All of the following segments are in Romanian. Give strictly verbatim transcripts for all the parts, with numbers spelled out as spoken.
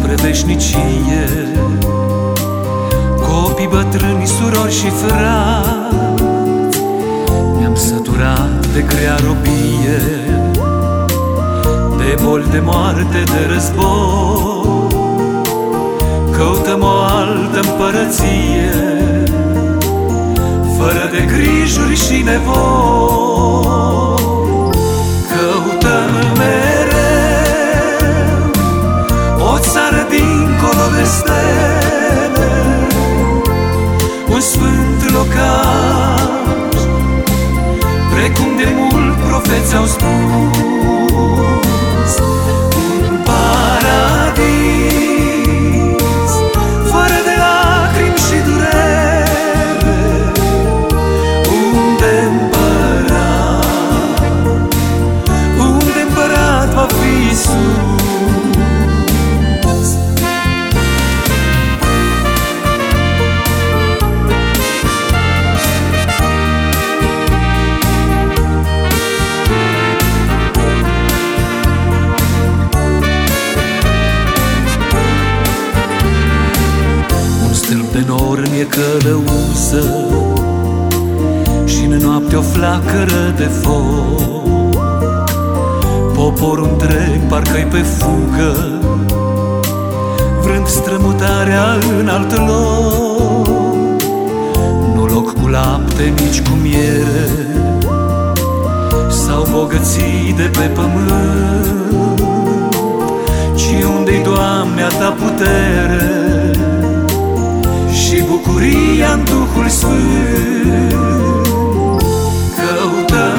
spre veșnicie. Copii, bătrâni, surori și frați, ne-am săturat de grea robie, de boli, de moarte, de război. Căutăm o altă împărăție, fără de grijuri și nevoi. Căutăm mereu o țară dincolo de stele, un sfânt locaș, precum de mult profeți au spus. Un paradis fără de lacrimi și durere, unde împărat, unde împărat va fi Iisus. De nor mi-e călăuză și în noapte o flacără de foc. Poporul întreg parcă-i pe fugă, vrând strămutarea în alt loc. Nu loc cu lapte, nici cu miere, sau bogății de pe pământ, ci unde-i, Doamne, a Ta putere și bucuria-n Duhul Sfânt. Căutăm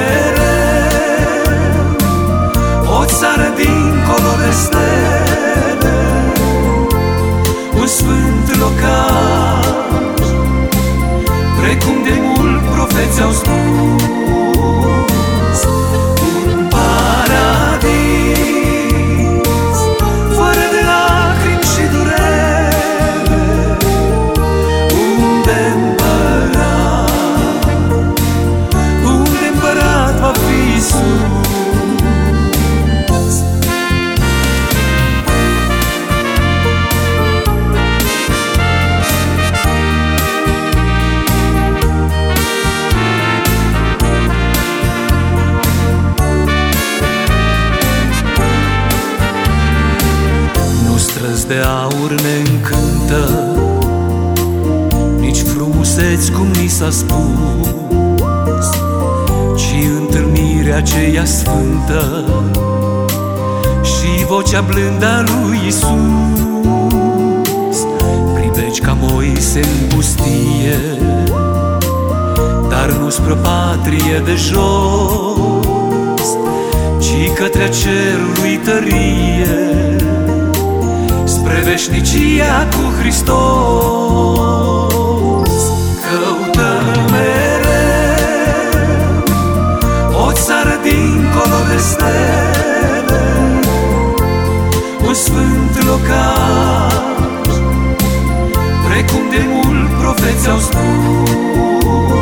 mereu o țară dincolo de stele, un sfânt locaș, precum de mult profeți au spus. Un paradis fără de lacrimi și durere, unde împărat, unde împărat va fi Iisus. Nu străzi de aur ne încântă, nici frumuseți cum ni s-a spus, ci întâlnirea aceea sfântă și vocea blândă a lui Iisus. Priveci ca Moise în pustie, dar nu spre patrie de jos, ci către cerului tărie, spre veșnicia cu Hristos. Căutăm mereu o țară dincolo de stele, un sfânt locaș, precum de mult profeți au spus.